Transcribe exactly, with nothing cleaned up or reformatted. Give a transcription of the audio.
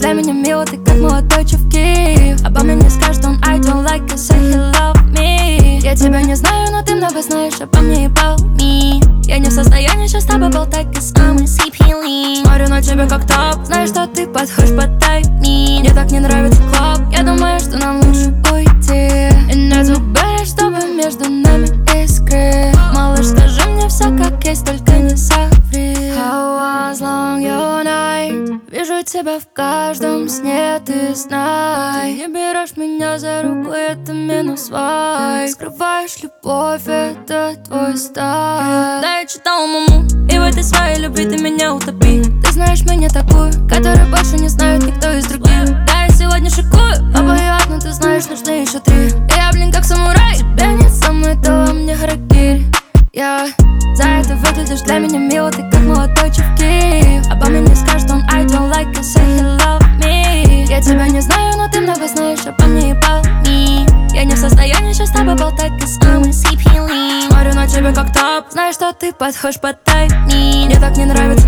для меня мило, ты как молодой чувки. Обо мне не скажет он I don't like to say he love me. Я тебя не знаю, но ты много знаешь обо мне и пойми. Я не в состоянии сейчас с тобой болтать, cause I'm a sleepy. Смотрю на тебя как топ, знаю, что ты подходишь под тайми. Мне так не нравится клуб, я думаю, что нам лучше уйти. И не забывай, чтобы между нами искры. Малыш, скажи мне все как есть, только не соври. How was long your night? Вижу тебя в каждом сне, ты знай. Ты не берешь меня за руку, это минус вай. Скрываешь любовь, это твой стайл. Да, я читала маму, и в этой своей любви ты меня утопи. Ты знаешь меня такую, которую больше не знает никто из других. Да, я сегодня шикую, обоят, но ты знаешь, нужны еще три. Я, блин, как самурай, тебя нет со мной, то во мне харакири. Я за это выглядишь для меня мило, ты как молодой чувки. Обо мне не скажет он I don't like to say he love me. Я тебя не знаю, но ты много знаешь обо мне и пойми. Я не в состоянии сейчас с тобой болтать, cause I'm a sleepy. Смотрю на тебя как топ, знаю, что ты подходишь под тайми. Мне так не нравится